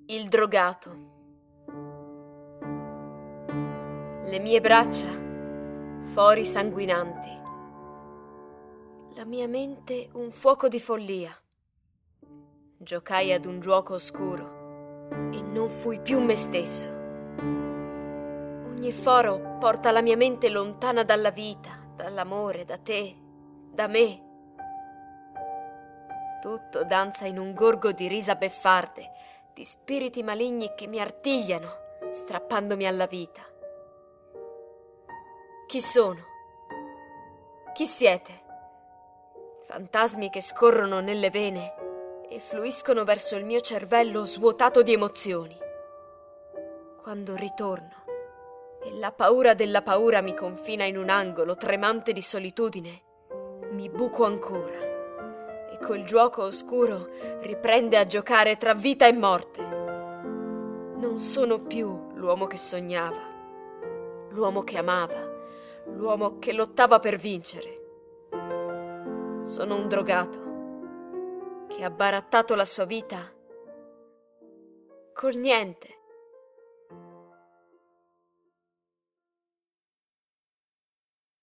Il drogato. Le mie braccia, fori sanguinanti. La mia mente un fuoco di follia. Giocai ad un gioco oscuro e non fui più me stesso. Ogni foro porta la mia mente lontana dalla vita, dall'amore, da te, da me. Tutto danza in un gorgo di risa beffarde, di spiriti maligni che mi artigliano, strappandomi alla vita. Chi sono? Chi siete? Fantasmi che scorrono nelle vene e fluiscono verso il mio cervello svuotato di emozioni. Quando ritorno e la paura della paura mi confina in un angolo tremante di solitudine, mi buco ancora e col giuoco oscuro riprende a giocare tra vita e morte. Non sono più l'uomo che sognava, l'uomo che amava, l'uomo che lottava per vincere. Sono un drogato che ha barattato la sua vita col niente.